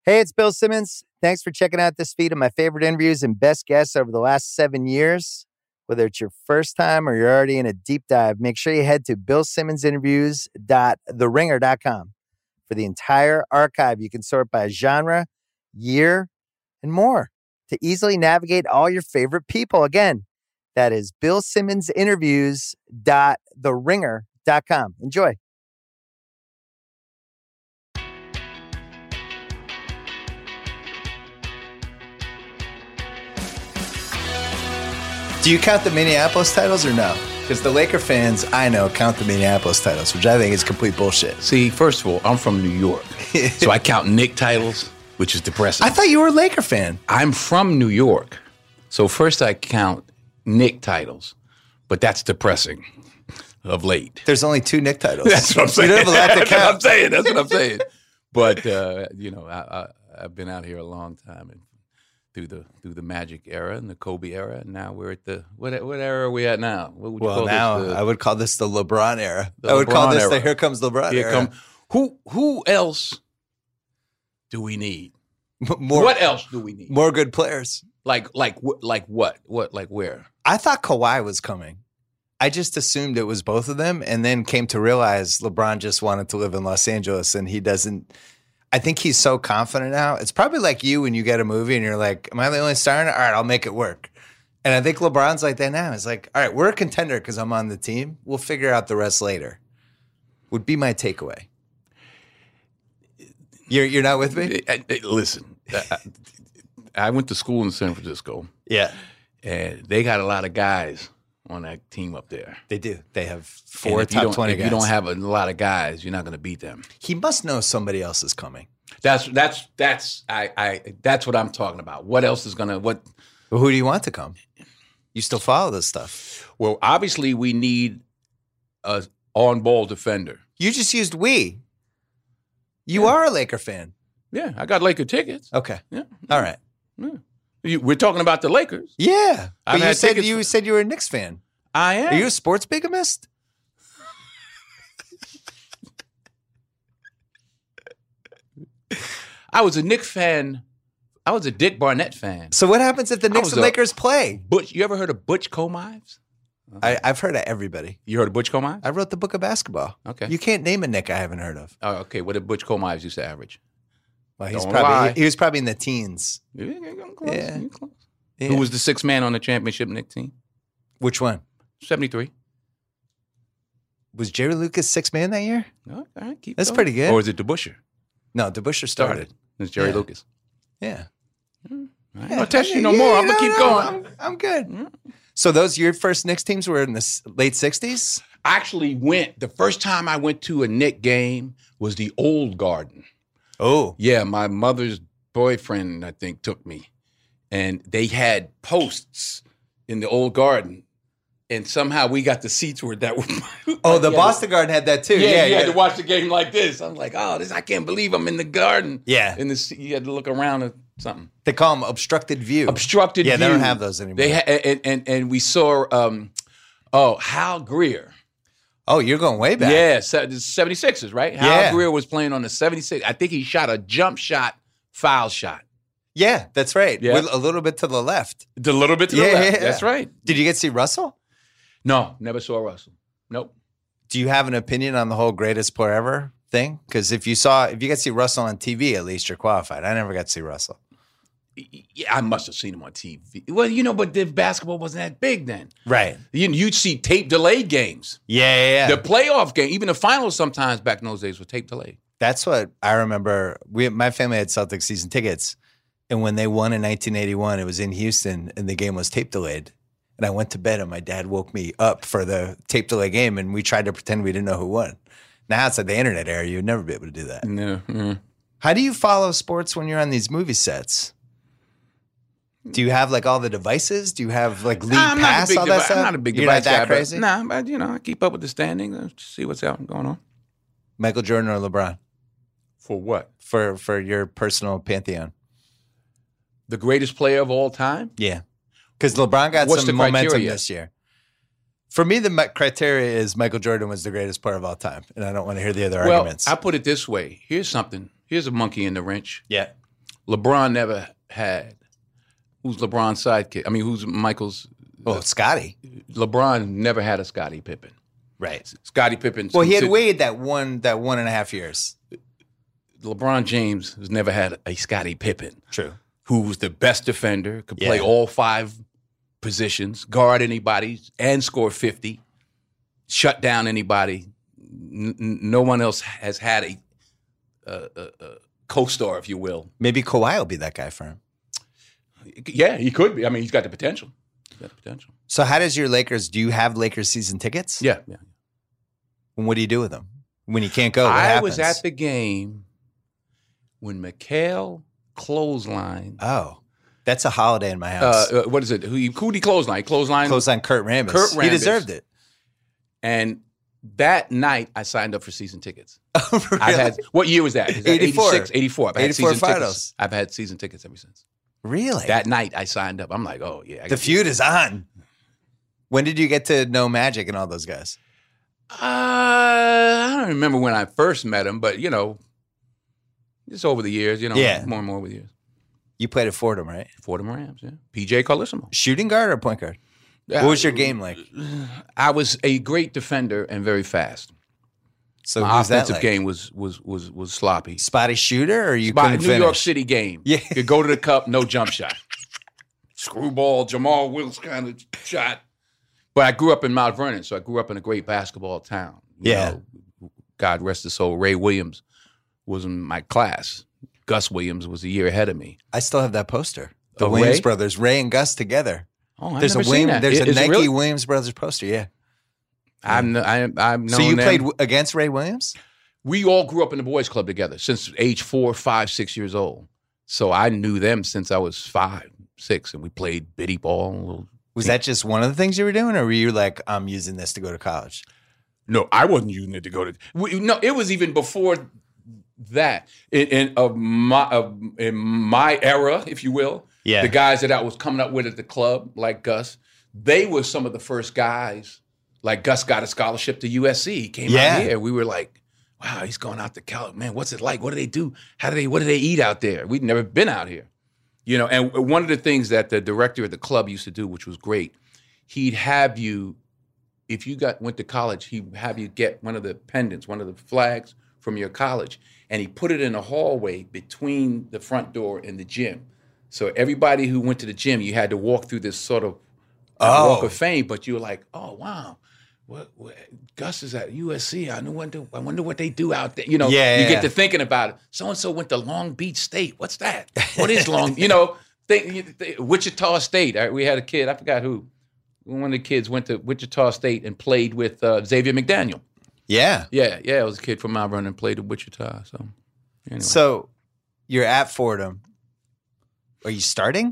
Hey, it's Bill Simmons. Thanks for checking out this feed of my favorite interviews and best guests over the last 7 years. Whether it's your first time or you're already in a deep dive, make sure you head to billsimmonsinterviews.theringer.com. For the entire archive, you can sort by genre, year, and more to easily navigate all your favorite people. Again, that is billsimmonsinterviews.theringer.com. Enjoy. Do you count the Minneapolis titles or no? Because the Laker fans I know count the Minneapolis titles, which I think is complete bullshit. See, first of all, I'm from New York, so I count Knick titles, which is depressing. I thought you were a Laker fan. I'm from New York, so first I count Knick titles, but that's depressing of late. There's only 2 Knick titles. That's what I'm saying. You don't have a lot to count. That's what I'm saying. But, I've been out here a long time and through the Magic era and the Kobe era, and now we're at the what era are we at now? What would you call now this? I would call this the LeBron era. I would call this the Here Comes LeBron era. Who else do we need? More, what else do we need? More good players. Like what? Like where? I thought Kawhi was coming. I just assumed it was both of them, and then came to realize LeBron just wanted to live in Los Angeles, and he doesn't. I think he's so confident now. It's probably like you when you get a movie and you're like, am I the only star in it? All right, I'll make it work. And I think LeBron's like that now. It's like, all right, we're a contender because I'm on the team. We'll figure out the rest later. Would be my takeaway. You're not with me? Listen, I went to school in San Francisco. Yeah. And they got a lot of guys on that team up there. They do. They have 4 top 20 guys. If you don't have a lot of guys, you're not going to beat them. He must know somebody else is coming. That's what I'm talking about. What else is going to what? Well, who do you want to come? You still follow this stuff? Well, obviously we need a on-ball defender. You just used we. You are a Laker fan. Yeah, I got Laker tickets. Okay. Yeah. All right. Yeah. We're talking about the Lakers. Yeah. But you said you were a Knicks fan. I am. Are you a sports bigamist? I was a Knicks fan. I was a Dick Barnett fan. So what happens if the Knicks and Lakers play? Butch, you ever heard of Butch Comives? I've heard of everybody. You heard of Butch Comives? I wrote the book of basketball. Okay. You can't name a Knick I haven't heard of. Oh, okay. What did Butch Comives used to average? Well, he was probably in the teens. Yeah. Close. Yeah. Who was the 6th man on the championship Knicks team? Which one? 73. Was Jerry Lucas 6th man that year? All right, That's pretty good. Or is it DeBusschere? No, DeBusschere started. It's Jerry Lucas. Yeah. I ain't gonna test you no more. I'm gonna keep going. I'm good. So those your first Knicks teams were in the late 60s? I actually the first time I went to a Knick game was the Old Garden. Oh. Yeah, my mother's boyfriend, I think, took me. And they had posts in the Old Garden. And somehow we got the seats where that was. The Boston Garden had that too. Yeah, you had to watch the game like this. I'm like, I can't believe I'm in the garden. Yeah. You had to look around or something. They call them obstructed view. Obstructed view. Yeah, they don't have those anymore. And we saw, Hal Greer. Oh, you're going way back. Yeah, the 76ers, right? Hal Greer was playing on the 76ers. I think he shot a jump shot, foul shot. Yeah, that's right. Yeah. With a little bit to the left. A little bit to the left. Yeah. That's right. Did you get to see Russell? No, never saw Russell. Nope. Do you have an opinion on the whole greatest player ever thing? Because if you get to see Russell on TV, at least you're qualified. I never got to see Russell. Yeah, I must have seen him on TV. Well, but the basketball wasn't that big then. Right. You'd see tape delayed games. Yeah. The playoff game, even the finals sometimes back in those days were tape delayed. That's what I remember. My family had Celtics season tickets. And when they won in 1981, it was in Houston and the game was tape delayed. And I went to bed and my dad woke me up for the tape delay game and we tried to pretend we didn't know who won. Now it's like the internet era. You'd never be able to do that. No. How do you follow sports when you're on these movie sets? Do you have like all the devices? Do you have like league pass, all that stuff? I'm not a big You're device not that guy, crazy? Nah, but I keep up with the standings, see what's going on. Michael Jordan or LeBron? For what? For your personal pantheon. The greatest player of all time? Yeah. Because LeBron got some momentum this year. For me, the criteria is Michael Jordan was the greatest player of all time. And I don't want to hear the other arguments. I put it this way. Here's something. Here's a monkey in the wrench. Yeah. LeBron never had. Who's LeBron's sidekick? I mean, who's Michael's? Well, Scotty. LeBron never had a Scottie Pippen. Right. Scottie Pippen. Well, he had Wade that 1.5 years. LeBron James has never had a Scottie Pippen. True. Who was the best defender, could play all 5 positions, guard anybody, and score 50, shut down anybody. No one else has had a co-star, if you will. Maybe Kawhi will be that guy for him. Yeah, he could be. I mean, he's got the potential. So how does your Lakers, do you have Lakers season tickets? Yeah. And what do you do with them? When you can't go, what I happens? was at the game when Mikhail clothesline. Oh, that's a holiday in my house. What is it? Who'd he clothesline? Clothesline Kurt Rambis. He deserved it. And that night, I signed up for season tickets. Oh, really? What year was that? Is that 84. 84. I've had 84 season finals. tickets. I've had season tickets ever since. Really? That night, I signed up. I'm like, oh, yeah. The feud is on. When did you get to know Magic and all those guys? I don't remember when I first met him, but, just over the years, more and more over the years. You played at Fordham, right? Fordham Rams, yeah. PJ Carlissimo. Shooting guard or point guard? What was your game like? I was a great defender and very fast. So my offensive offensive game was sloppy. Spotty shooter, or you couldn't New finish? York City game. Yeah. You go to the cup, no jump shot. Screwball, Jamal Wills kind of shot. But I grew up in Mount Vernon, so I grew up in a great basketball town. You know, God rest his soul. Ray Williams was in my class. Gus Williams was a year ahead of me. I still have that poster. The Of Williams Ray? brothers, Ray and Gus together. Oh, I've There's never a seen that. There's a Is it Nike really? Williams brothers poster. Yeah. I've known So you them. played against Ray Williams? We all grew up in the boys' club together since age 4, 5, 6 years old. So I knew them since I was 5, 6, and we played bitty ball. Was that just one of the things you were doing, or were you like, I'm using this to go to college? No, I wasn't using it to go to. No, it was even before that. In my era, if you will, Yeah. the guys that I was coming up with at the club, like Gus, they were some of the first guys. Like Gus got a scholarship to USC. He came out here. We were like, wow, he's going out to college. Man, what's it like? What do they do? What do they eat out there? We'd never been out here. And one of the things that the director of the club used to do, which was great, he'd have you, if you went to college, he'd have you get one of the pendants, one of the flags from your college, and he put it in a hallway between the front door and the gym. So everybody who went to the gym, you had to walk through this sort of walk of fame, but you were like, oh, wow. What Gus is at USC. I wonder what they do out there. You get to thinking about it. So-and-so went to Long Beach State. What's that? What is Long? Wichita State. We had a kid, I forgot who. One of the kids went to Wichita State and played with Xavier McDaniel. Yeah. Yeah. It was a kid from Mount Vernon and played at Wichita. So, anyway. So you're at Fordham. Are you starting?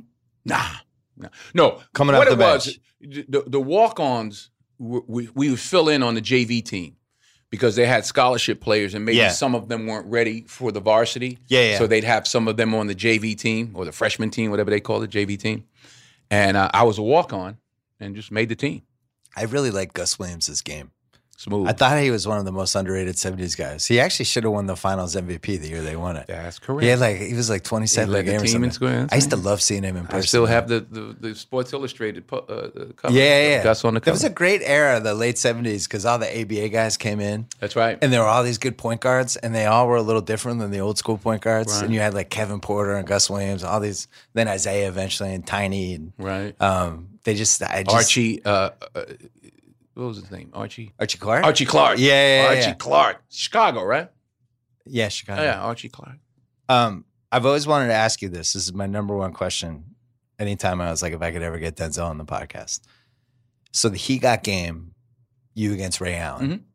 No. Coming off the bench. The walk-ons, we would fill in on the JV team because they had scholarship players and maybe some of them weren't ready for the varsity. Yeah. So they'd have some of them on the JV team or the freshman team, whatever they call it, JV team. And I was a walk-on and just made the team. I really like Gus Williams' game. Smooth. I thought he was one of the most underrated 70s guys. He actually should have won the finals MVP the year they won it. That's correct. He was like 27 a game or something. I used to love seeing him in person. I still have the Sports Illustrated cover. Yeah. Gus on the cover. It was a great era, the late 70s, because all the ABA guys came in. That's right. And there were all these good point guards, and they all were a little different than the old school point guards. Right. And you had like Kevin Porter and Gus Williams, all these, then Isaiah eventually, and Tiny. And, right. Archie. What was his name? Archie Clark? Archie Clark. Yeah. Archie Clark. Chicago, right? Yeah, Chicago. Oh, yeah, Archie Clark. I've always wanted to ask you this. This is my number one question. Anytime I was like, if I could ever get Denzel on the podcast. So the He Got game, you against Ray Allen. Mm-hmm.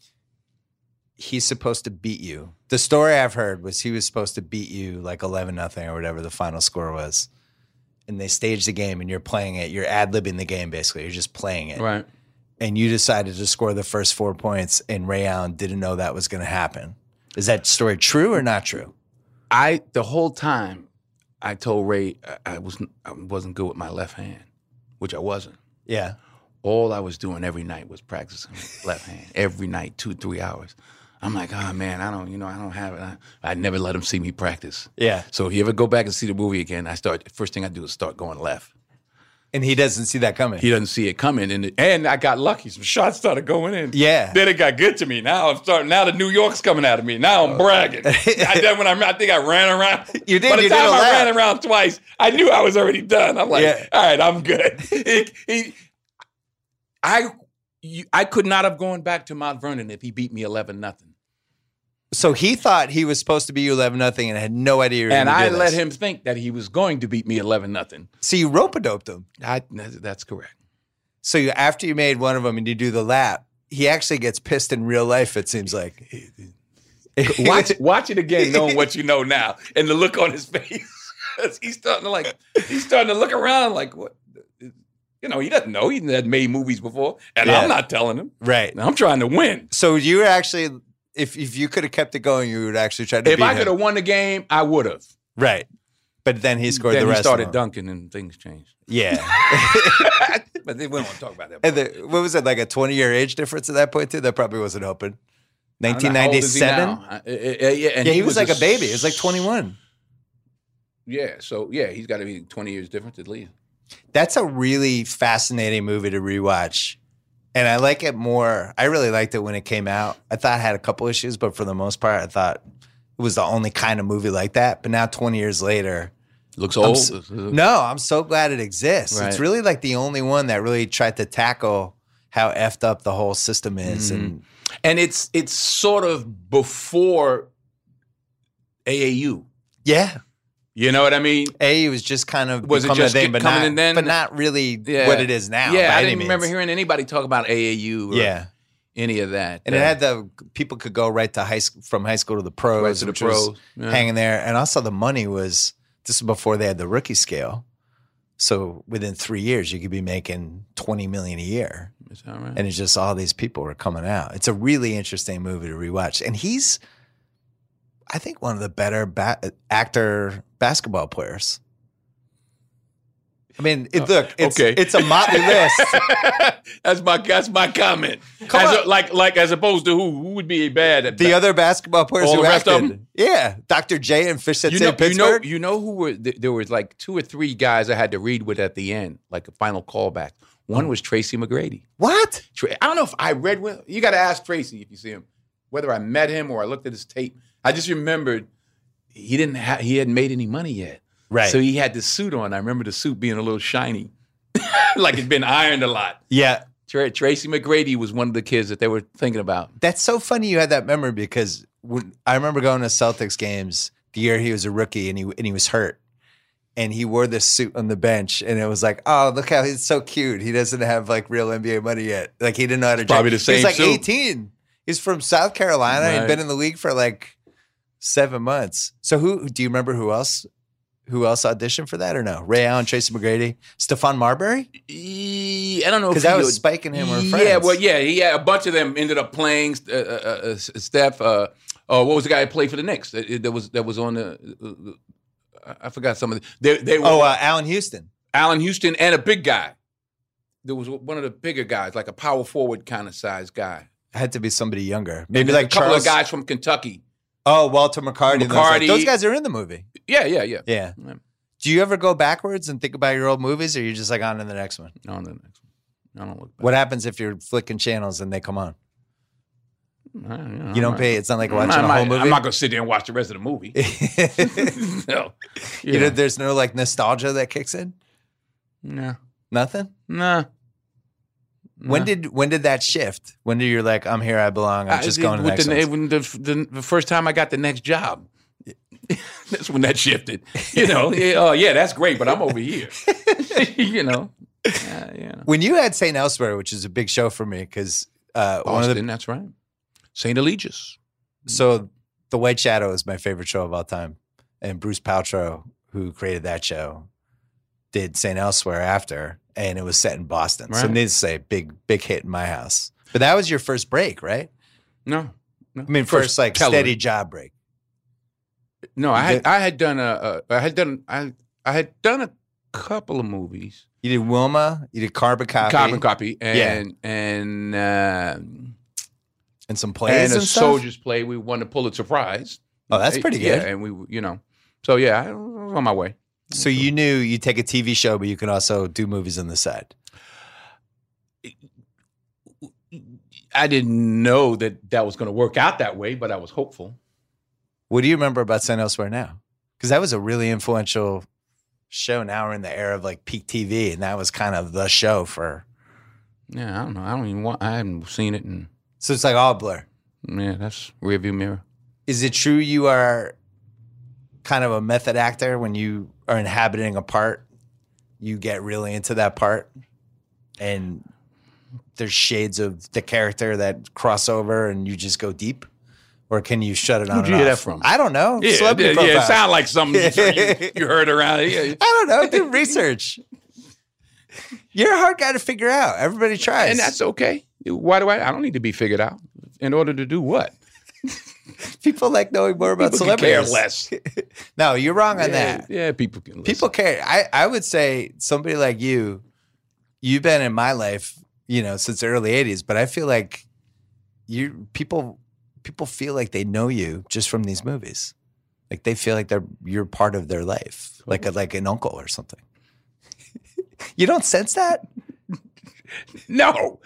He's supposed to beat you. The story I've heard was he was supposed to beat you like 11-0 or whatever the final score was. And they staged the game and you're playing it. You're ad-libbing the game basically. You're just playing it. Right. And you decided to score the first 4 points and Ray Allen didn't know that was going to happen. Is that story true or not true? The whole time I told Ray I wasn't good with my left hand, which I wasn't. Yeah. All I was doing every night was practicing left hand. Every night, 2-3 hours. I'm like, oh man, I don't have it. I never let him see me practice. Yeah. So if you ever go back and see the movie again, first thing I do is start going left. And he doesn't see that coming. He doesn't see it coming, and I got lucky. Some shots started going in. Yeah. Then it got good to me. Now the New York's coming out of me. Now I'm bragging. I think I ran around. You did. By the you time did a I lap. ran around twice, I knew I was already done. I'm like, all right, I'm good. I could not have gone back to Mount Vernon if he beat me 11-0. So he thought he was supposed to be 11-0 and had no idea. You were And gonna I do let this. him think that he was going to beat me 11-0. So you rope-a-doped him. That's correct. So after you made one of them and you do the lap, he actually gets pissed in real life. It seems like. Watch it again, knowing what you know now, and the look on his face. he's starting to look around like what. He doesn't know. He hadn't made movies before, and I'm not telling him. Right. I'm trying to win. So you were actually, if you could have kept it going, you would actually try to. If I could have won the game, I would have. Right. But then he scored the rest. He started of them. dunking, and things changed. Yeah. But we don't want to talk about that. And what was it, like a 20-year age difference at that point too? That probably wasn't open. How old is he 1997. now? He was like a baby. He was like 21. Yeah. So he's got to be 20 years different at least. That's a really fascinating movie to rewatch. And I like it more. I really liked it when it came out. I thought it had a couple issues, but for the most part, I thought it was the only kind of movie like that. But now 20 years later. Looks old. I'm so glad it exists. Right. It's really like the only one that really tried to tackle how effed up the whole system is. And it's sort of before AAU. Yeah. You know what I mean? A was just kind of Was it becoming just a thing, but coming not, in then? but not really what it is now. Yeah, by I any didn't remember means. hearing anybody talk about AAU or any of that. And it had people could go right to from high school to the pros, Right to the which was pros, hanging there. And also the money was, this was before they had the rookie scale. So within 3 years, you could be making $20 million a year. Is that right? And it's just all these people were coming out. It's a really interesting movie to rewatch. And he's, I think, one of the better actor basketball players. I mean, it's a motley list. That's my comment. As opposed to who would be bad at the other basketball players all who the rest acted. of them? Yeah, Dr. J and Fish that St. Pittsburgh. You know who were there was like 2 or 3 guys I had to read with at the end, like a final callback. One was Tracy McGrady. What? I don't know if I read with. You got to ask Tracy if you see him, whether I met him or I looked at his tape. I just remembered he hadn't made any money yet. Right. So he had this suit on. I remember the suit being a little shiny, like it'd been ironed a lot. Yeah. Tracy McGrady was one of the kids that they were thinking about. That's so funny you had that memory because I remember going to Celtics games the year he was a rookie and he was hurt. And he wore this suit on the bench, and it was like, oh, look how he's so cute. He doesn't have like real NBA money yet. Like he didn't know how to. Probably the same. He's like suit. 18. He's from South Carolina. Right. He'd been in the league for like 7 months. So who do you remember? Who else auditioned for that or no? Ray Allen, Tracy McGrady, Stephon Marbury. I don't know because that was Spike and him were friends. Yeah, well, yeah, a bunch of them ended up playing. Steph. What was the guy who played for the Knicks? That was on the. I forgot some of the. They were, Allen Houston. Allen Houston and a big guy. There was one of the bigger guys, like a power forward kind of size guy. It had to be somebody younger. Maybe and like a couple Charles, of guys from Kentucky. Oh, Walter McCarty. McCarty. Those guys are in the movie. Yeah. Do you ever go backwards and think about your old movies, or are you just like on to the next one? On to the next one. I don't look back. What happens if you're flicking channels and they come on? You don't pay. It's not like watching a whole movie. I'm not going to sit there and watch the rest of the movie. No. You know, there's no like nostalgia that kicks in. No. Nothing. No. When did that shift? When did you like, I'm here, I belong. I'm just going to the next one. The first time I got the next job. That's when that shifted. That's great, but I'm over here. When you had St. Elsewhere, which is a big show for me, because Boston, that's right. St. Eligius. So The White Shadow is my favorite show of all time. And Bruce Paltrow, who created that show, did St. Elsewhere after, and it was set in Boston. Right. So needless to say, big hit in my house. But that was your first break, right? No. I mean, first like television. steady job break. No, I had done a couple of movies. You did Wilma, you did Carbon Copy. Carbon Copy, and And some plays and and a stuff? Soldiers play. We won the Pulitzer Prize. Oh, that's pretty good. Yeah, and we, so yeah, I was on my way. So you knew you take a TV show, but you can also do movies on the side. I didn't know that was going to work out that way, but I was hopeful. What do you remember about St. Elsewhere Now? Because that was a really influential show. Now we're in the era of like peak TV, and that was kind of the show for. Yeah, I don't know. I haven't seen it, and so it's like all blur. Yeah, that's rearview mirror. Is it true you are kind of a method actor when you are inhabiting a part? You get really into that part, and there's shades of the character that cross over, and you just go deep. Or can you shut it on? Who'd you hear that from? I don't know. Yeah, it sounds like something you heard around here. I don't know. Do research. You're a hard guy to figure out. Everybody tries. And that's okay. Why do I don't need to be figured out. In order to do what? People like knowing more about people celebrities. Care less. No, you're wrong on that. Yeah, people can listen. People care. I would say somebody like you've been in my life, since the early 80s, but I feel like people feel like they know you just from these movies. Like they feel like you're part of their life, like an uncle or something. You don't sense that? No.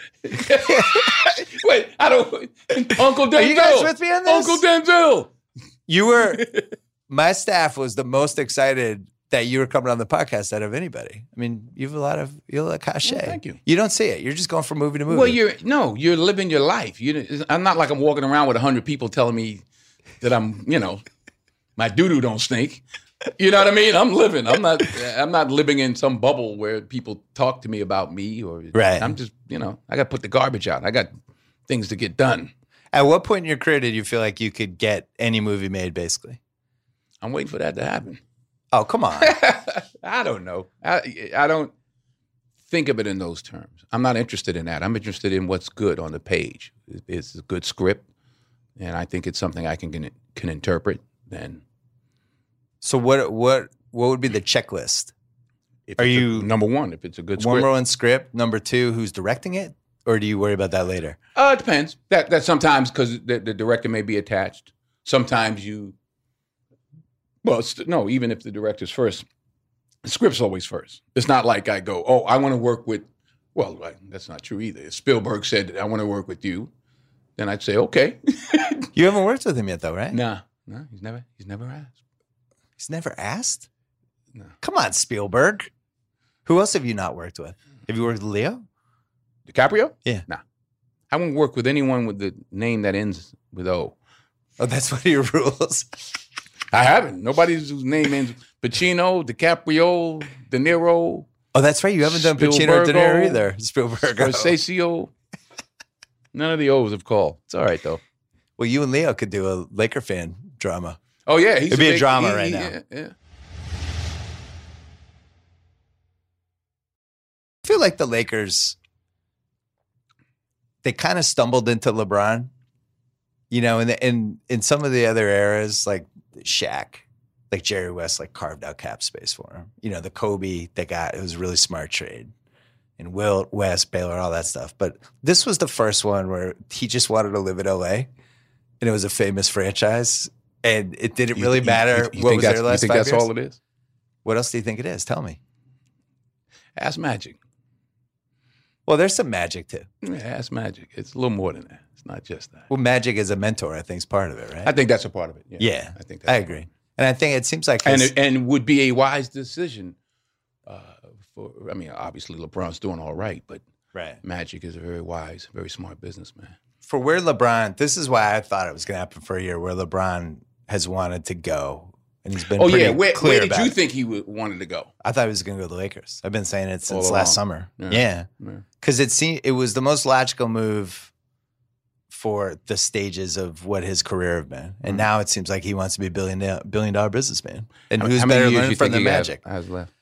Wait, I don't. Uncle Denzel. Are you guys with me on this? Uncle Denzel. You were. My staff was the most excited that you were coming on the podcast out of anybody. I mean, you have a lot of cachet. Well, thank you. You don't see it. You're just going from movie to movie. Well, you're living your life. I'm not like I'm walking around with 100 people telling me that I'm, my doo-doo don't stink. You know what I mean? I'm living. I'm not living in some bubble where people talk to me about me or right. I'm just, I got to put the garbage out. I got things to get done. At what point in your career did you feel like you could get any movie made, basically? I'm waiting for that to happen. Oh, come on. I don't know. I don't think of it in those terms. I'm not interested in that. I'm interested in what's good on the page. It's a good script, and I think it's something I can interpret. Then, so what would be the checklist? Are you number one? If it's a good script, number one script. Number two, who's directing it, or do you worry about that later? It depends. That sometimes because the director may be attached. Sometimes you. Well, no, even if the director's first, the script's always first. It's not like I go, oh, I want to work with, well, that's not true either. If Spielberg said, I want to work with you, then I'd say, okay. You haven't worked with him yet, though, right? No, he's never asked. He's never asked? No. Come on, Spielberg. Who else have you not worked with? Have you worked with Leo? DiCaprio? Yeah. No. I won't work with anyone with the name that ends with O. Oh, that's one of your rules. I haven't. Nobody's whose name ends Pacino, DiCaprio, De Niro. Oh, that's right. You haven't done Pacino or De Niro either. Spielberg. Scorsese. None of the O's have called. It's all right, though. Well, you and Leo could do a Laker fan drama. Oh, yeah. It'd be a drama right now. Yeah. I feel like the Lakers, they kind of stumbled into LeBron. In some of the other eras, like Shaq, like Jerry West, like carved out cap space for him. The Kobe they got, it was a really smart trade. And Will West, Baylor, all that stuff. But this was the first one where he just wanted to live in LA, and it was a famous franchise, and it didn't really matter what was there last 5 years. You think that's all it is? What else do you think it is? Tell me. Ask Magic. Well, there's some magic too. Yeah, ask Magic. It's a little more than that. It's not just that. Well, Magic as a mentor, I think, is part of it, right? I think that's a part of it. Yeah. I think I agree. And I think it seems like and would be a wise decision. Obviously LeBron's doing all right, but right. Magic is a very wise, very smart businessman. For where LeBron, this is why I thought it was going to happen for a year, where LeBron has wanted to go, and he's been pretty clear where did you think he wanted to go? I thought he was going to go to the Lakers. I've been saying it since last summer. Yeah. Because it was the most logical move for the stages of what his career have been, and now it seems like he wants to be a billion dollar businessman. And who's better learning from the Magic? Has left?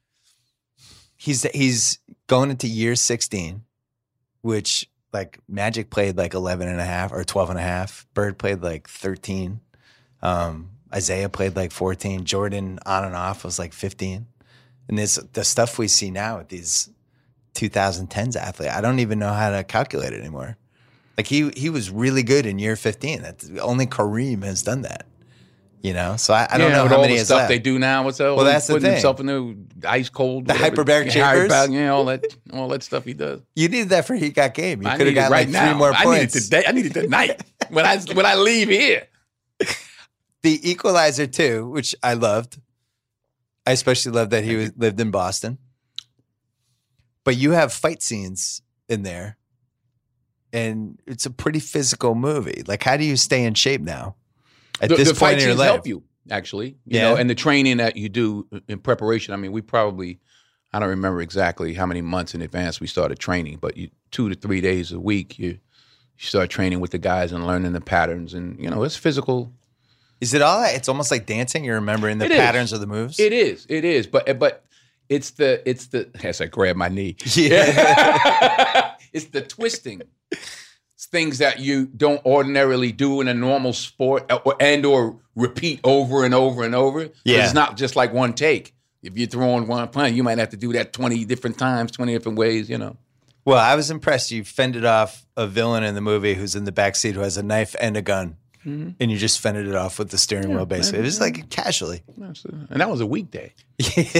He's going into year 16, which like Magic played like 11 and a half or 12 and a half. Bird played like 13. Isaiah played like 14. Jordan on and off was like 15. And the stuff we see now with these 2010s athletes, I don't even know how to calculate it anymore. Like he was really good in year 15. That's only Kareem has done that. You know, so I don't know with how all many the is stuff left. they do now. What's that? Well, that's the putting thing. himself in the ice cold, The hyperbaric chambers. all that stuff he does. You needed that for He Got Game. You I could have need it gotten right like now. 3 more I points. need it today. I need it tonight when I leave here. The Equalizer 2, which I loved. I especially loved that he lived in Boston. But you have fight scenes in there, and it's a pretty physical movie. Like, how do you stay in shape now? At this The point fight in your scenes life, help you, actually. You know, and the training that you do in preparation. I mean, we probably, I don't remember exactly how many months in advance we started training, but 2 to 3 days a week, you start training with the guys and learning the patterns. And, you know, it's physical. Is it all that? It's almost like dancing. You're remembering the patterns of the moves. It is. But it's the as I grab my knee. Yeah. It's the twisting. It's things that you don't ordinarily do in a normal sport or repeat over and over and over. Yeah. It's not just like one take. If you're throwing one punch, you might have to do that 20 different times, 20 different ways, you know. Well, I was impressed. You fended off a villain in the movie who's in the backseat who has a knife and a gun. Mm-hmm. And you just fended it off with the steering wheel, basically. It was like casually. And that was a weekday. It's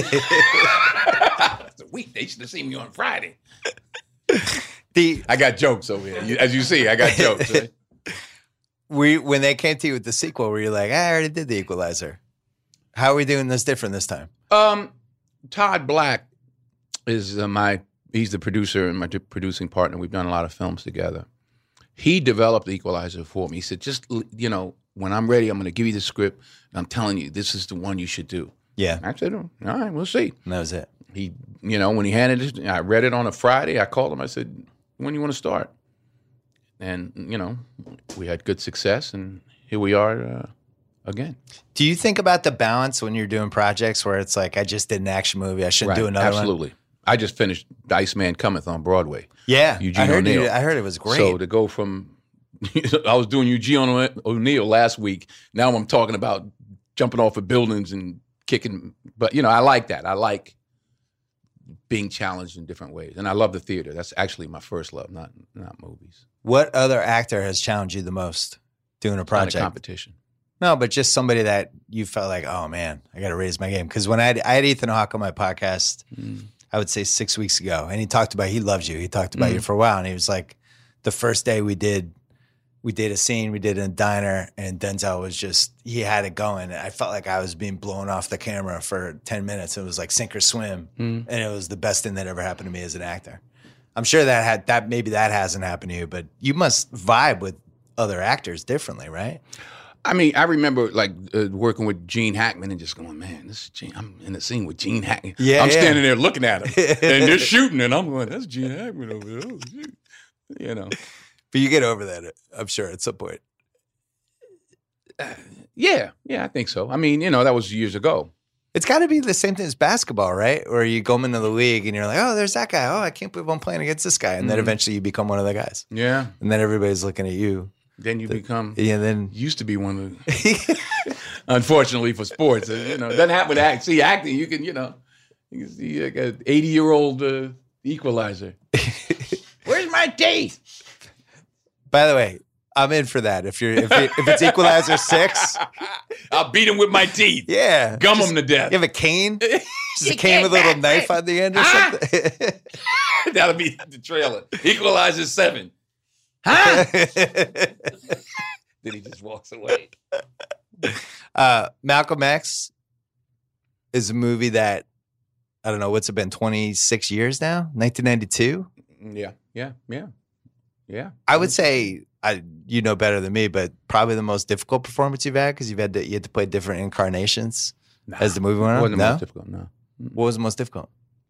a weekday. You should have seen me on Friday. I got jokes over here. As you see, I got jokes. Right? When they came to you with the sequel, were you like, I already did The Equalizer? How are we doing this different this time? Todd Black is he's the producer and my producing partner. We've done a lot of films together. He developed The Equalizer for me. He said, just, you know, when I'm ready, I'm going to give you the script. And I'm telling you, this is the one you should do. Yeah. I said, all right, we'll see. And that was it. He, you know, when he handed it, I read it on a Friday. I called him. I said, when do you want to start? And, you know, we had good success. And here we are again. Do you think about the balance when you're doing projects where it's like, I just did an action movie, I shouldn't do another one? Absolutely. I just finished The Iceman Cometh on Broadway. Yeah, Eugene O'Neill. I heard it was great. So to go from, I was doing Eugene O'Neill last week. Now I'm talking about jumping off of buildings and kicking. But, you know, I like that. I like being challenged in different ways. And I love the theater. That's actually my first love, not movies. What other actor has challenged you the most doing a project? Not a competition. No, but just somebody that you felt like, oh, man, I got to raise my game. Because when I had Ethan Hawke on my podcast, I would say 6 weeks ago, and he talked about, he loves you. He talked about you for a while, and he was like, the first day we did a scene, we did it in a diner, and Denzel was just, he had it going. And I felt like I was being blown off the camera for 10 minutes. It was like sink or swim, and it was the best thing that ever happened to me as an actor. I'm sure maybe that hasn't happened to you, but you must vibe with other actors differently, right? I mean, I remember like working with Gene Hackman and just going, man, this is Gene. I'm in the scene with Gene Hackman. Yeah, I'm standing there looking at him, and they're shooting, and I'm going, that's Gene Hackman over there. Oh, shoot. You know. But you get over that, I'm sure, at some point. Yeah, I think so. I mean, you know, that was years ago. It's got to be the same thing as basketball, right? Where you go into the league and you're like, oh, there's that guy. Oh, I can't believe I'm playing against this guy. And then eventually you become one of the guys. Yeah. And then everybody's looking at you. Then you become. Yeah, then. Used to be one of the. Unfortunately for sports, you know, it doesn't happen with acting. See, acting, you can see like an 80-year-old equalizer. Where's my teeth? By the way, I'm in for that. If it's Equalizer 6, I'll beat him with my teeth. Yeah, gum him to death. You have a cane? Just a cane with a little knife on the end or something. That'll be the trailer. Equalizer 7. Huh? Then he just walks away. Malcolm X is a movie that, I don't know, what's it been, 26 years now? 1992? Yeah. I would say, you know better than me, but probably the most difficult performance you've had because you had to play different incarnations as the movie went on? It wasn't the most difficult, no. What was the most difficult?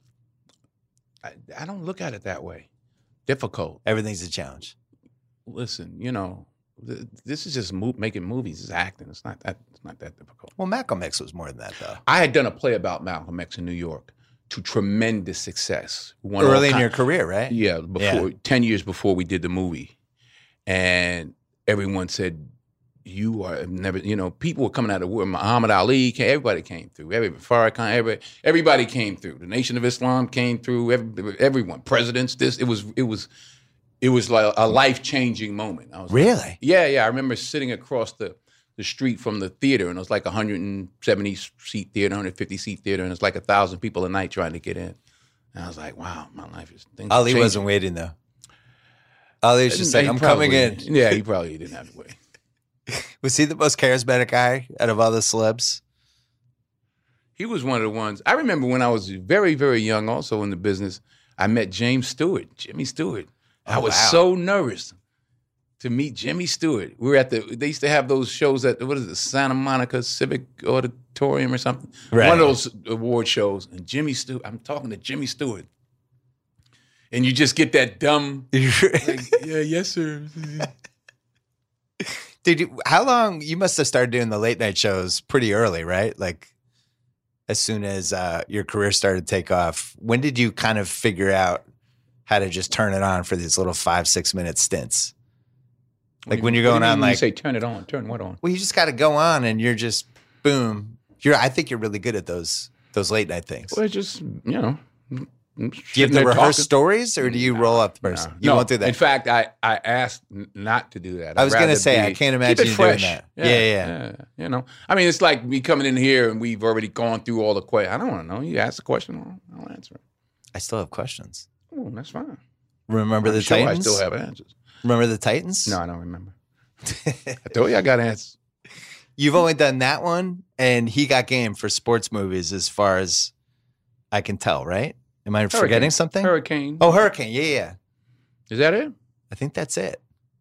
I don't look at it that way. Difficult. Everything's a challenge. Listen, you know, this is just making movies. It's acting. It's not that difficult. Well, Malcolm X was more than that, though. I had done a play about Malcolm X in New York to tremendous success. Early in your career, right? Yeah, 10 years before we did the movie. And everyone said, you are never, you know, people were coming out of the world. Muhammad Ali, everybody came through. Farrakhan, everybody came through. The Nation of Islam came through. Everyone, presidents, it was It was like a life-changing moment. I was Really? Like, yeah. I remember sitting across the street from the theater, and it was like a 170-seat theater, 150-seat theater, and it's like 1,000 people a night trying to get in. And I was like, wow, my life is things are Ali changing. wasn't waiting, though. Ali was just like, I'm coming in. Yeah, he probably didn't have to wait. Was he the most charismatic guy out of all the celebs? He was one of the ones. I remember when I was very, very young, also in the business, I met James Stewart, Jimmy Stewart. I was so nervous to meet Jimmy Stewart. We were they used to have those shows at, what is it, Santa Monica Civic Auditorium or something? Right. One of those award shows. And Jimmy Stewart, I'm talking to Jimmy Stewart. And you just get that dumb, like, yeah, yes, sir. How long, you must have started doing the late night shows pretty early, right? Like as soon as your career started to take off. When did you kind of figure out how to just turn it on for these little 5-6 minute stints? Like when you're going on, like, you say turn it on, turn what on? Well, you just got to go on and you're just boom. I think you're really good at those late night things. Well, just, do you have to rehearse stories, or do you roll up the person? No. You won't do that. In fact, I asked not to do that. I was going to say, I can't imagine you doing that. Yeah. You know, I mean, it's like me coming in here and we've already gone through all the questions. I don't want to know. You ask the question, I'll answer it. I still have questions. Oh, that's fine. Remember the Titans? I still have answers. Remember the Titans? No, I don't remember. I told you I got answers. You've only done that one, and he got game for sports movies as far as I can tell, right? Am I forgetting something? Hurricane. Oh, Hurricane. Yeah. Is that it? I think that's it.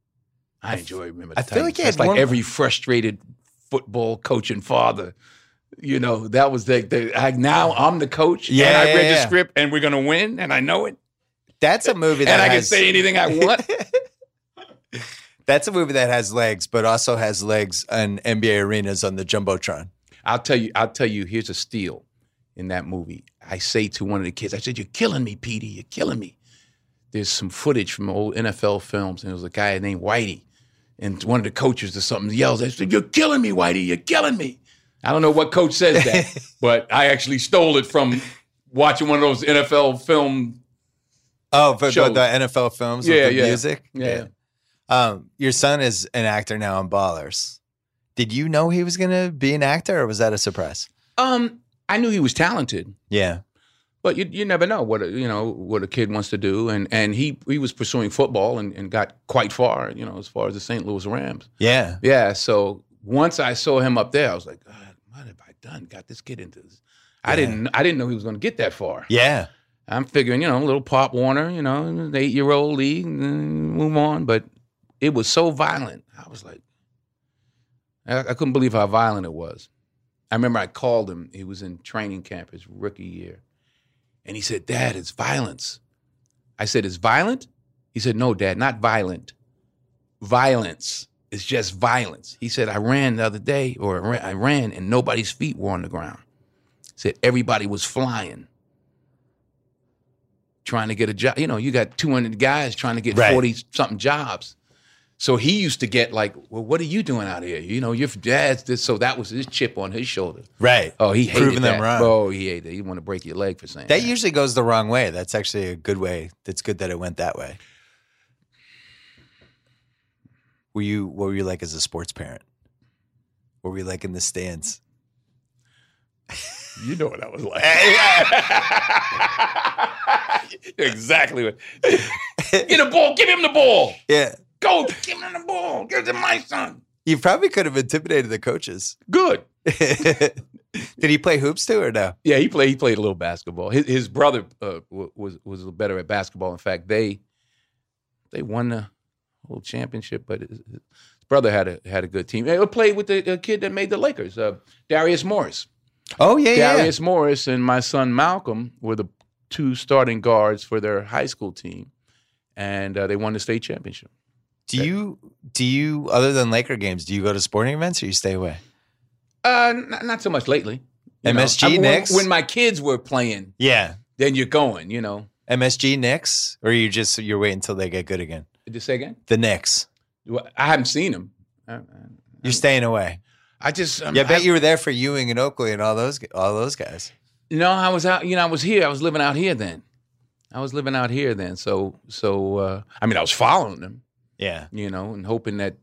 I remember. I feel like it's like every frustrated football coach and father. You know, that was now I'm the coach, and I read the script, and we're gonna win, and I know it. That's a movie that and I can say anything I want. That's a movie that has legs, but also has legs in NBA arenas on the Jumbotron. I'll tell you, here's a steal in that movie. I say to one of the kids, I said, "You're killing me, Petey. You're killing me." There's some footage from old NFL films, and there was a guy named Whitey, and one of the coaches or something yells, I said, "You're killing me, Whitey. You're killing me." I don't know what coach says that, but I actually stole it from watching one of those NFL film but the NFL films with the music? Yeah. Your son is an actor now on Ballers. Did you know he was going to be an actor, or was that a surprise? I knew he was talented. Yeah. But you never know what a kid wants to do. And he was pursuing football and got quite far, as far as the St. Louis Rams. Yeah. Yeah. So once I saw him up there, I was like, God, what have I done? Got this kid into this. I didn't know he was going to get that far. Yeah. I'm figuring, a little Pop Warner, an 8-year-old league, and then move on. But it was so violent. I was like, I couldn't believe how violent it was. I remember I called him. He was in training camp his rookie year. And he said, "Dad, it's violence." I said, "It's violent?" He said, "No, Dad, not violent. Violence. It's just violence." He said, "I ran the other day, I ran and nobody's feet were on the ground." He said, "Everybody was flying, trying to get a job." You got 200 guys trying to get 40-something jobs. So he used to get like, "Well, what are you doing out here? Your dad's this." So that was his chip on his shoulder. Right. Oh, he hated Proving them wrong. Oh, he hated it. He wanted to break your leg for saying that. That usually goes the wrong way. That's actually a good way. That's good that it went that way. What were you like as a sports parent? What were you like in the stands? You know what I was like. Exactly what. Get the ball. Give him the ball. Yeah. Go. Give him the ball. Give it to my son. You probably could have intimidated the coaches. Good. Did he play hoops too, or no? Yeah, he played a little basketball. His brother was a little better at basketball. In fact, they won the whole championship, but his brother had a good team. He played with the kid that made the Lakers, Darius Morris. Oh yeah, Darius Morris and my son Malcolm were the two starting guards for their high school team, and they won the state championship. Do you other than Laker games, do you go to sporting events or you stay away? Not so much lately. MSG Knicks? When my kids were playing, yeah, then you're going. MSG Knicks, or you're waiting until they get good again? Did you say again? The Knicks. I haven't seen them. You're staying away. I bet you were there for Ewing and Oakley and all those guys. No, I was out. I was here. I was living out here then. I was living out here then. So I mean, I was following them. Yeah. You know, and hoping that,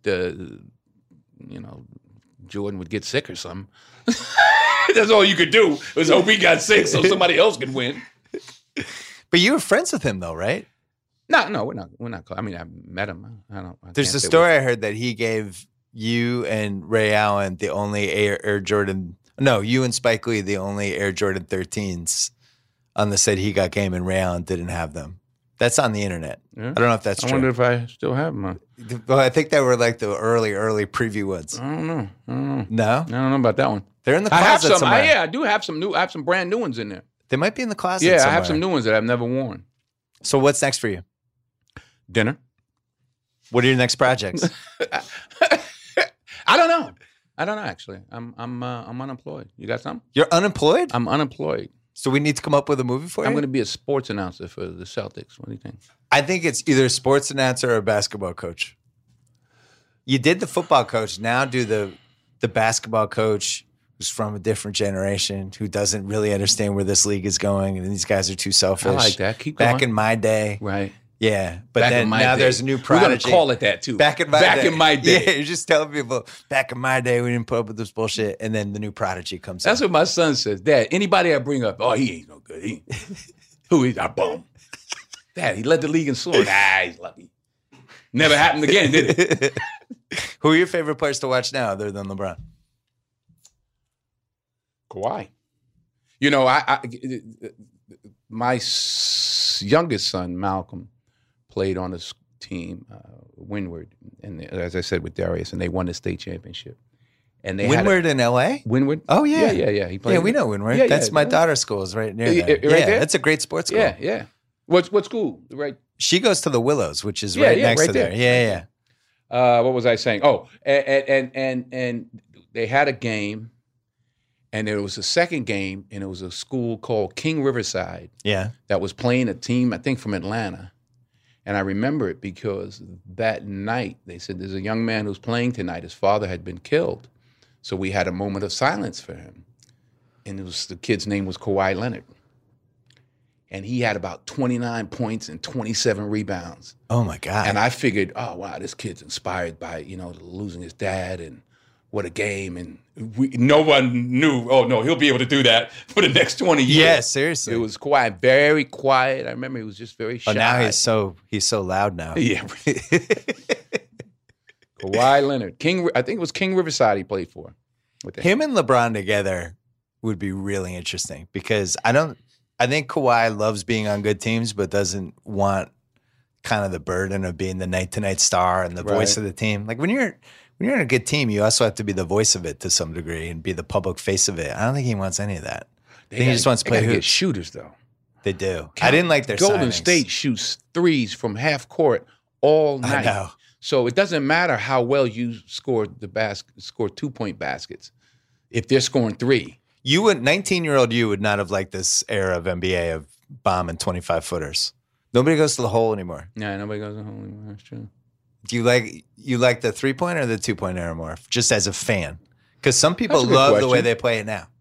Jordan would get sick or something. That's all you could do was hope he got sick so somebody else could win. But you were friends with him, though, right? No, we're not. I mean, I met him. There's a story I heard that he gave you and Ray Allen the only Air Jordan. No, you and Spike Lee the only Air Jordan 13s on the set he got game, and Ray Allen didn't have them. That's on the internet. Yeah. I don't know if that's true. I wonder if I still have them. Well, I think they were like the early preview ones. I don't know. No? I don't know about that one. They're in the I have closet some. somewhere. I do have some I have some brand new ones in there. They might be in the closet Yeah, somewhere. I have some new ones that I've never worn. So what's next for you? Dinner. What are your next projects? I don't know. Actually. I'm unemployed. You got something? You're unemployed? I'm unemployed. So we need to come up with a movie for you? I'm going to be a sports announcer for the Celtics. What do you think? I think it's either a sports announcer or a basketball coach. You did the football coach. Now do the basketball coach who's from a different generation, who doesn't really understand where this league is going, and these guys are too selfish. I like that. Keep going. Back in my day. Right. Yeah. But Back then in my now day. there's a new We're prodigy. going to call it that, too. Back in my day. Yeah, you're just telling people, back in my day, we didn't put up with this bullshit. And then the new prodigy comes That's in. what my son says. Dad, anybody I bring up, oh, he ain't no good. Who is that bum? Dad, he led the league in scoring. He's lucky. Never happened again, did it? Who are your favorite players to watch now other than LeBron? Kawhi. You know, my youngest son, Malcolm, played on this team, Windward, and as I said, with Darius, and they won the state championship. And they Windward in L.A.? Windward? Oh, yeah. Yeah. He played. Yeah, we know Windward. Yeah, That's yeah. my daughter's school is right near there. Right there? That's a great sports school. Yeah. What school? Right. She goes to the Willows, which is right next to there. Yeah. What was I saying? Oh, and they had a game, and there was a second game, and it was a school called King Riverside. Yeah. That was playing a team, I think, from Atlanta. And I remember it because that night they said, there's a young man who's playing tonight. His father had been killed. So we had a moment of silence for him. And the kid's name was Kawhi Leonard. And he had about 29 points and 27 rebounds. Oh, my God. And I figured, oh, wow, this kid's inspired by, losing his dad, and what a game. And no one knew, oh, no, he'll be able to do that for the next 20 years. Yeah, seriously. It was quiet, very quiet. I remember he was just very shy. Oh, now he's so loud now. Yeah. Kawhi Leonard. I think it was King Riverside he played for. Him and LeBron together would be really interesting because I think Kawhi loves being on good teams, but doesn't want kind of the burden of being the night-to-night star and the voice of the team. Like when you're in a good team, you also have to be the voice of it to some degree and be the public face of it. I don't think he wants any of that. I think he just wants to play hoops. Shooters though. They do. I didn't like their Golden signings. State shoots threes from half court all night. I know. So it doesn't matter how well you score 2-point baskets if they're scoring three. 19-year-old you would not have liked this era of NBA of bombing 25-footers. Nobody goes to the hole anymore. Yeah, nobody goes to the hole anymore. That's true. Do you like the 3-point or the 2-point era more? Just as a fan, because some people That's a good love the question. way they play it now.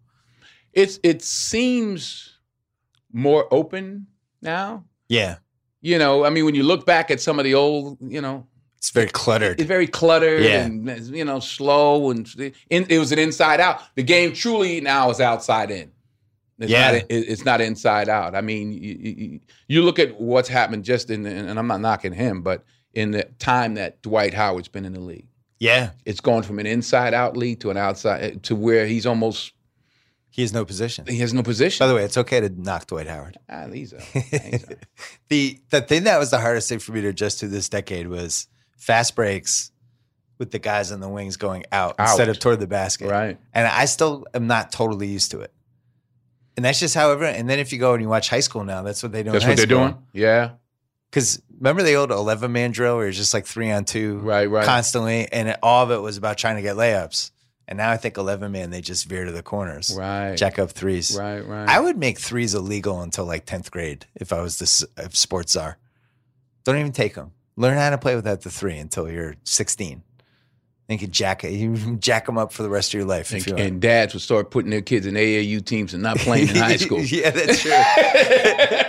It seems more open now. Yeah, I mean, when you look back at some of the old, it's very cluttered. it's very cluttered Yeah. and, slow. And it was an inside out. The game truly now is outside in. It's not inside out. I mean, you look at what's happened just and I'm not knocking him, but in the time that Dwight Howard's been in the league. Yeah, It's gone from an inside out league to an outside, to where he has no position. he has no position. By the way, it's okay to knock Dwight Howard. He's a The thing that was the hardest thing for me to adjust to this decade was fast breaks with the guys on the wings going out instead of toward the basket. Right. And I still am not totally used to it. And that's just how everyone, and then if you go and you watch high school now, that's what they do. That's what they're doing? Yeah. Because remember the old 11-man drill where it's just like 3-on-2 Right. constantly, and all of it was about trying to get layups. And now I think 11-man, they just veer to the corners. Right. Jack up threes. Right. I would make threes illegal until like 10th grade if I was the sports czar. Don't even take them. Learn how to play without the three until you're 16. Then you can jack them up for the rest of your life. If you want. And dads would start putting their kids in AAU teams and not playing in high school. Yeah, that's true.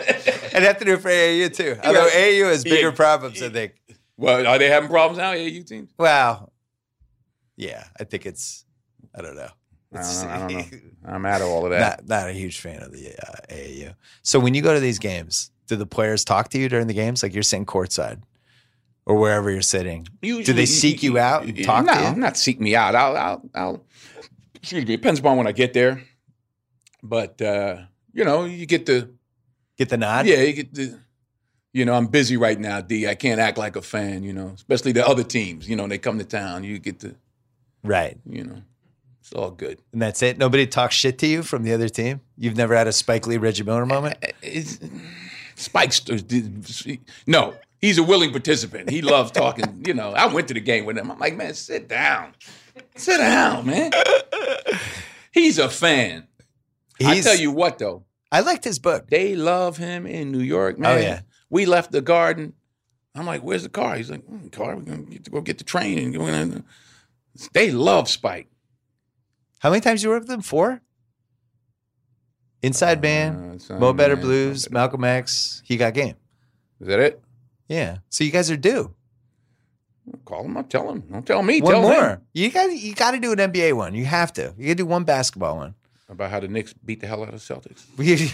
I'd have to do it for AAU too. Although AAU has bigger problems, I think. Well, are they having problems now, AAU teams? Well, yeah, I think it's. I don't know. I don't know. I'm out of all of that. Not a huge fan of the AAU. So when you go to these games, do the players talk to you during the games? Like you're sitting courtside or wherever you're sitting. Usually, do they seek you out and talk to you? Not seek me out. I'll excuse me. It depends upon when I get there. But, you get the nod? Yeah, you get the, I'm busy right now, D. I can't act like a fan, especially the other teams. They come to town. You get the. Right. It's all good. And that's it? Nobody talks shit to you from the other team? You've never had a Spike Lee, Reggie Miller moment? Spike's, no, he's a willing participant. He loves talking, I went to the game with him. I'm like, man, sit down. Sit down, man. He's a fan. I tell you what, though. I liked his book. They love him in New York, man. Oh, yeah. We left the Garden. I'm like, where's the car? He's like, car, we're going to go get the train. And they love Spike. How many times you worked with them? 4? Inside Band, Mo Better Blues, Malcolm X, He Got Game. Is that it? Yeah. So you guys are due. Call him up. Tell him. Don't tell me. One tell more. Him. You got to do an NBA one. You have to. You got to do one basketball one. About how the Knicks beat the hell out of the Celtics.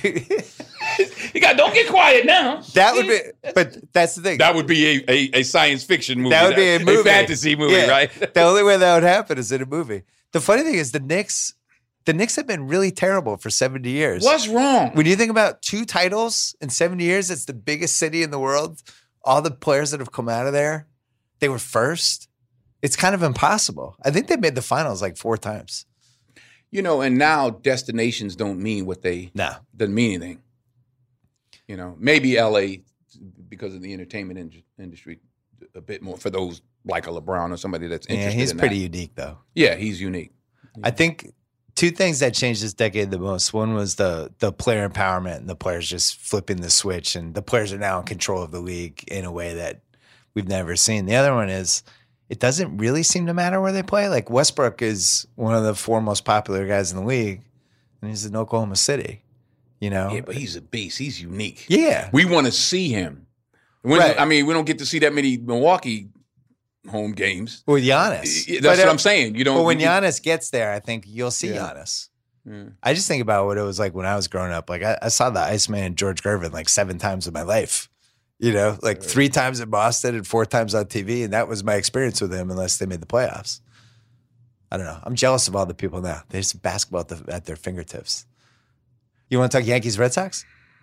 Don't get quiet now. That would be, but that's the thing. That would be a science fiction movie. That would be a movie. A fantasy movie, right? The only way that would happen is in a movie. The funny thing is the Knicks have been really terrible for 70 years. What's wrong? When you think about 2 titles in 70 years, it's the biggest city in the world. All the players that have come out of there, they were first. It's kind of impossible. I think they made the finals like 4 times. And now destinations don't mean what they doesn't mean anything. Maybe LA because of the entertainment industry a bit more for those like a LeBron or somebody that's interested in that. Yeah, he's pretty unique though. Yeah, he's unique. I think 2 things that changed this decade the most. One was the player empowerment and the players just flipping the switch, and the players are now in control of the league in a way that we've never seen. The other one is it doesn't really seem to matter where they play. Like Westbrook is one of the 4 most popular guys in the league, and he's in Oklahoma City. Yeah, but he's a beast. He's unique. Yeah, we want to see him. Right. I mean, we don't get to see that many Milwaukee home games with Giannis. That's what I'm saying. But when Giannis gets there, I think you'll see Giannis. Yeah. I just think about what it was like when I was growing up. Like I saw the Iceman and George Gervin like 7 times in my life. 3 times in Boston and 4 times on TV, and that was my experience with him. Unless they made the playoffs, I don't know. I'm jealous of all the people now. They just basketball at their fingertips. You want to talk Yankees Red Sox?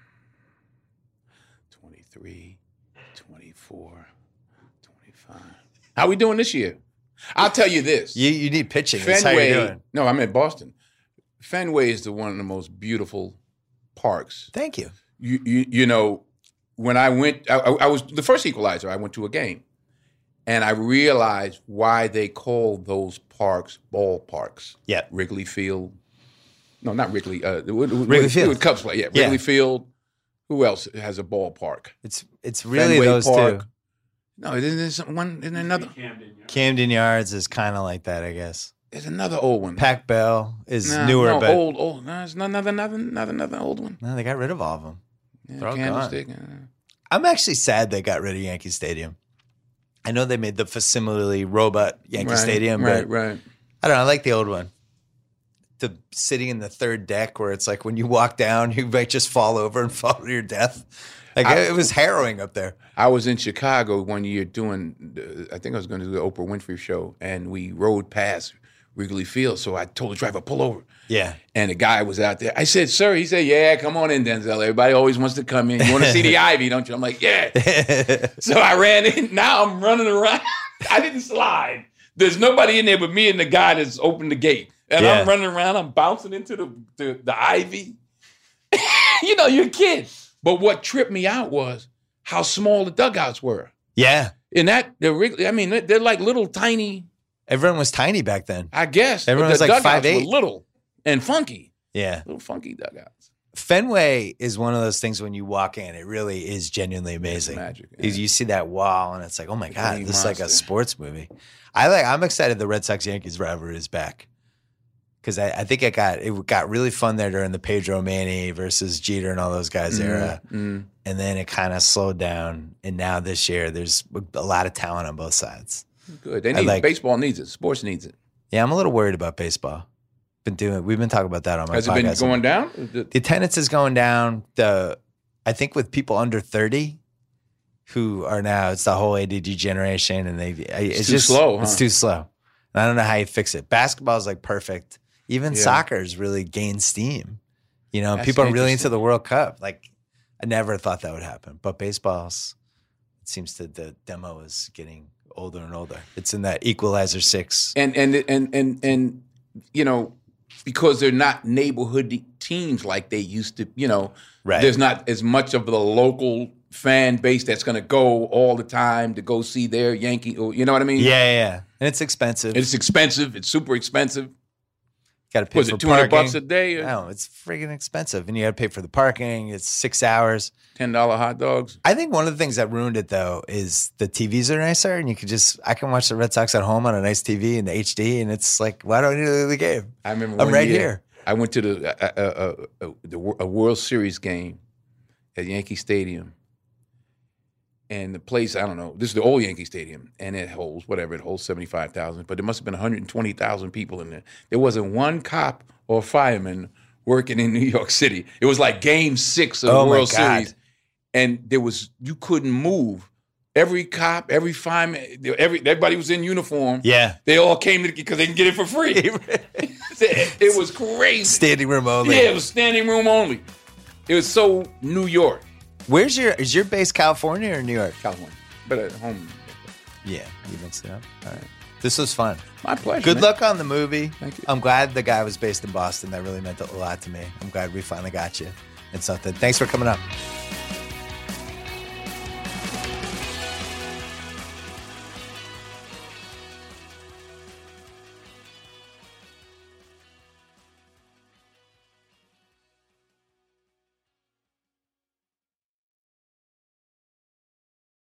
23, 24, 25. How we doing this year? I'll tell you this. You need pitching. Fenway. That's how you're doing. No, I'm in Boston. Fenway is one of the most beautiful parks. Thank you. When I went, I was the first equalizer. I went to a game, and I realized why they call those parks ballparks. Yeah, Wrigley Field. No, not Wrigley. Wrigley Field. Cubs play. Yeah, Wrigley Field. Who else has a ballpark? It's really Fenway those Park. 2. No, there's one. Isn't another? Camden Yards is kind of like that, I guess. There's another old one. Pac Bell is newer, but old. No, there's another old one. No, they got rid of all of them. Yeah, They're all Candlestick. gone. I'm actually sad they got rid of Yankee Stadium. I know they made the facsimile robot Yankee Stadium, but right. I don't know. I like the old one. The sitting in the 3rd deck where it's like when you walk down, you might just fall over and fall to your death. It was harrowing up there. I was in Chicago one year I think I was going to do the Oprah Winfrey show, and we rode past Wrigley Field. So I told the driver, pull over. Yeah. And the guy was out there. I said, sir, he said, yeah, come on in, Denzel. Everybody always wants to come in. You want to see the ivy, don't you? I'm like, yeah. So I ran in. Now I'm running around. I didn't slide. There's nobody in there but me and the guy that's opened the gate. And I'm running around. I'm bouncing into the ivy. You're a kid. But what tripped me out was how small the dugouts were. Yeah. In they're like little tiny. Everyone was tiny back then. I guess. Everyone was like 5'8". Were little and funky. Yeah. Little funky dugouts. Fenway is one of those things when you walk in, it really is genuinely amazing. It's magic. Yeah. You see that wall and it's like, oh my God, this is like a sports movie. I'm excited the Red Sox-Yankees rivalry is back. Because I think it got really fun there during the Pedro Manny versus Jeter and all those guys era. and then it kind of slowed down. And now this year, there's a lot of talent on both sides. Good. They need baseball needs it. Sports needs it. Yeah, I'm a little worried about baseball. We've been talking about that on my podcast. Has it been going down? The attendance is going down. I think with people under 30 who are now, it's the whole ADD generation, and it's too just slow. It's too slow. And I don't know how you fix it. Basketball is like perfect. Even soccer's really gained steam. You know, people are really into the World Cup. Like, I never thought that would happen. But baseball's, it seems that the demo is getting older and older. It's in that Equalizer 6. And you know, because they're not neighborhood teams like they used to, you know, there's not as much of the local fan base that's going to go all the time to go see their Yankee, or you know what I mean? Yeah. And it's expensive. It's expensive. It's super expensive. Got to pay for $200 bucks a day? No, it's friggin' expensive. And you got to pay for the parking. It's 6 hours. $10 hot dogs. I think one of the things that ruined it, though, is the TVs are nicer. And I can watch the Red Sox at home on a nice TV in the HD. And it's like, why don't I need to do the game? I remember I'm right here. I went to a World Series game at Yankee Stadium. And the place, I don't know, this is the old Yankee Stadium, and it holds 75,000, but there must have been 120,000 people in there. There wasn't one cop or fireman working in New York City. It was like Game 6 of the World Series, and you couldn't move. Every cop, every fireman, everybody was in uniform. Yeah. They all came because they can get it for free. It was crazy. Standing room only. Yeah, it was standing room only. It was so New York. Is your base California or New York? California, but at home. Yeah, you mixed it up. All right. This was fun. My pleasure. Good luck on the movie. Thank you. I'm glad the guy was based in Boston. That really meant a lot to me. I'm glad we finally got you. It's something. Thanks for coming up.